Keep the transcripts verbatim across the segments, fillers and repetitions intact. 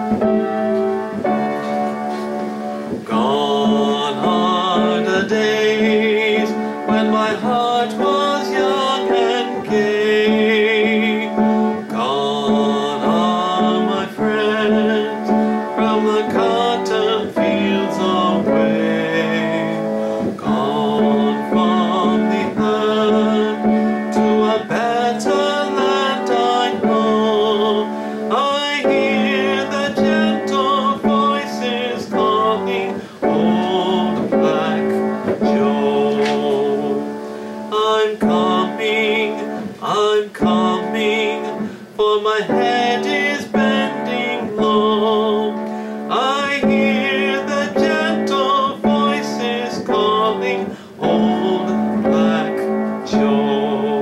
Gone are the days when my heart was young and gay. Gone are my friends from the cotton fields away. Gone from the earth to a better land I know. I hear the gentle voices calling old Black Joe. I'm coming, I'm coming, for my head is bending low. I hear the gentle voices calling old Black Joe.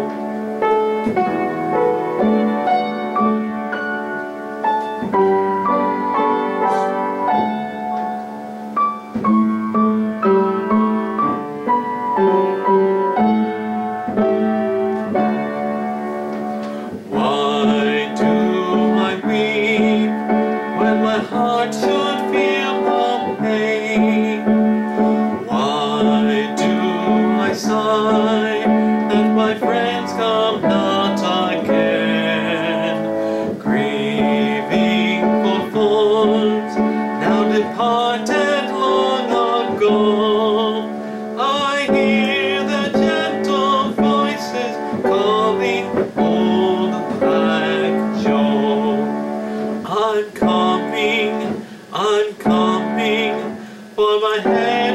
Why do I weep when my heart should feel no pain? Why do I sigh that my friends come not again? Grieving for thorns now departed long ago. I hear the gentle voices calling old Black Joe. I'm coming, I'm coming, for my head